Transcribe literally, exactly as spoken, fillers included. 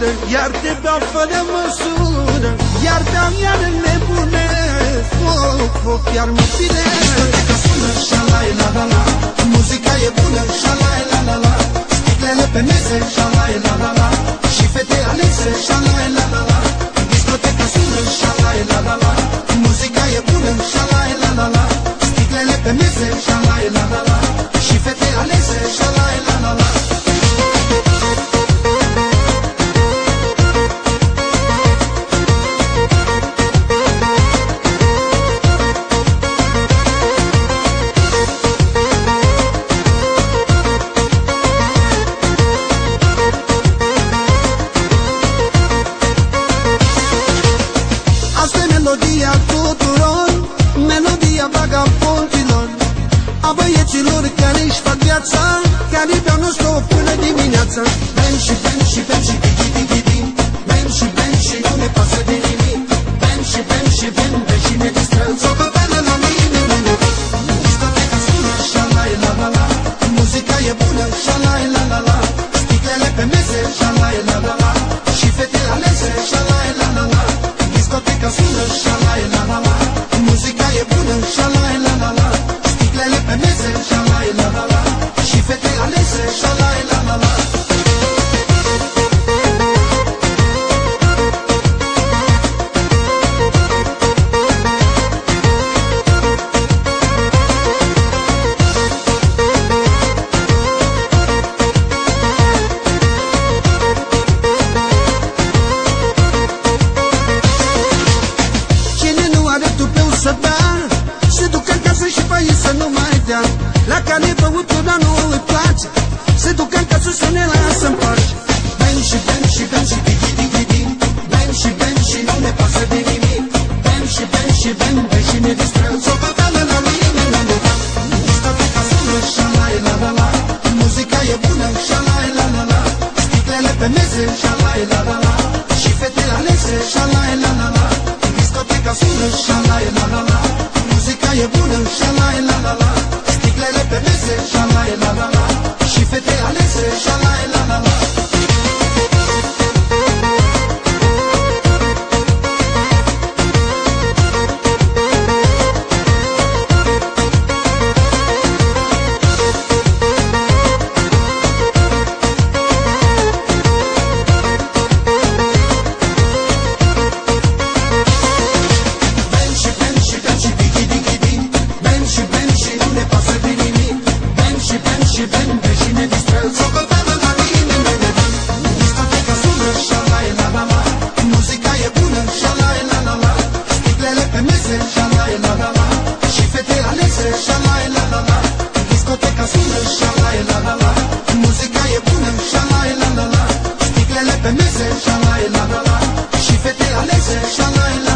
gură, iar te beau fără măsură, iar beau iar în nebunesc. Foc, foc, iar mă firesc. Discoteca sună, șalai la la la, muzica e bună, șalai la la la, sticlele pe mese, șalai la la la, și fete alese, șalai la la la. Discoteca sună, șalai la la la, muzica e bună, șalai la la la, sticlele pe mese, șalai la la la, și fete alese, șalai la la la. Melodia tuturor, melodia vagabondilor, a băieților care își fac viața, care beau non-stop până dimineața. Bem și bem și bem și digi digi din, bem și bem și nu ne pasă de nimic. Bem și bem și bem, bem și ne distrăm. Socoteală la mine, nu ne văd. Discoteca sună, șalai la la la, muzica e bună, șalai la la la, sticlele pe mese, șalai la la la, și fete alese, șalai la la la. Discoteca sună, șalai la la la, muzica e bună, șalai la la la, sticlele pe mese, șalai la la la, și fete alese, șalai la la la. La care băutura nu îi place, se duc în casă să ne lasă în pace. Bem și bem și bem și digi digi din, bem și bem și nu ne pasă de nimic. Bem și bem și bem, bem și ne distrăm. Socoteală la mine, nu ne văd. Discoteca sună, șalai la la la, muzica e bună, șalai la la la, sticlele pe mese, șalai la la la, și fete alese, șalai la la la. Discoteca sună, șalai la la la, muzica e bună, șalai la la la, sticlele pe mese, șalai la la la, și fete alese, șalai la la la. Discoteca sună, șalai la la la, muzica e bună, șalai la la la, sticlele pe mese, șalai la la la, și fete alese, șalai la la la.